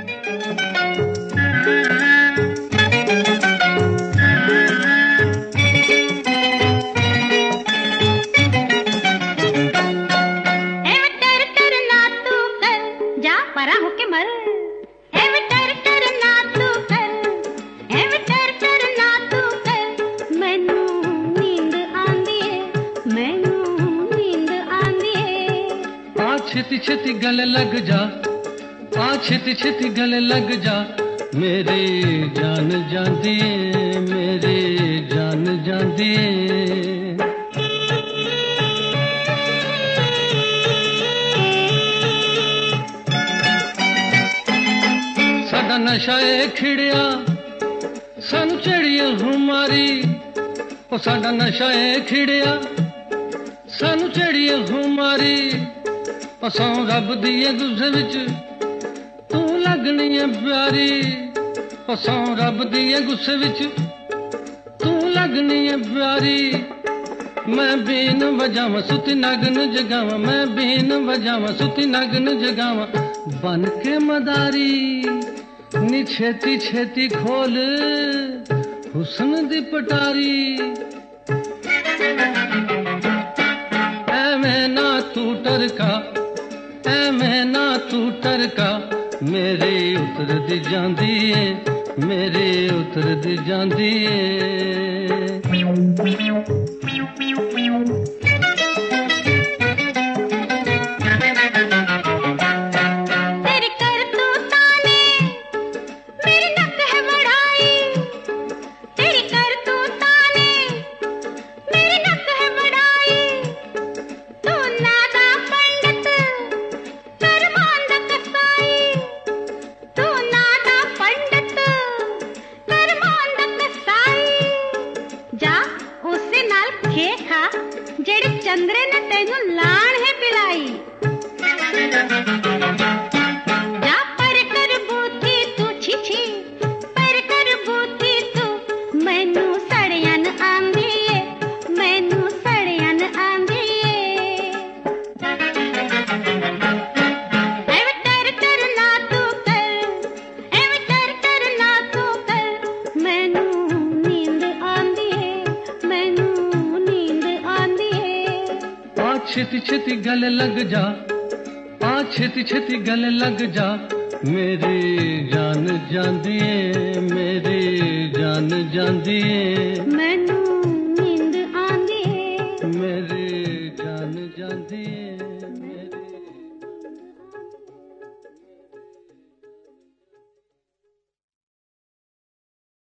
परा होके मर मैनू नींद आंदी है आ छेती छेती गले लग जा, आ छेती छेती गले लग जा, मेरे जान जांदी है, मेरे जान जांदी है। साडा नशा है खिड़िया सानू चढ़िया हुमारी, ओ साडा नशा है खिड़िया सानू चढ़िया हुमारी, असों रब दिए गुस्से विच तू लगनी है प्यारी, असों रब दिए गुस्से विच तू लगनी है प्यारी। मैं बीन बजावा सुती नगन जगावा, मैं बीन बजावा सुती नगन जगावा, बन के मदारी नी छेती छेती खोल हुस्न दी पटारी। ऐवें ना तू टरका, ऐवें ना तू टरका, मेरे उतर दी जांदी है, मेरे उतर दी जांदी है। जेड़े चंद्रे ने तेनू लाण है पिलाई, जा पर कर बूथी तू छिछी, पर कर बूथी तू, मैनू सड़ियन आंदी है, मैनू सड़ियन आंदी है। एवे कर कर ना तू कर, एवे कर कर ना तू कर, मैनू नींद आंदी है, मैनू छेती छेती गले लग जा, आ छेती छेती गले लग जा, मेरे जान जांदी है, मेरे जान जांदी है। मैनू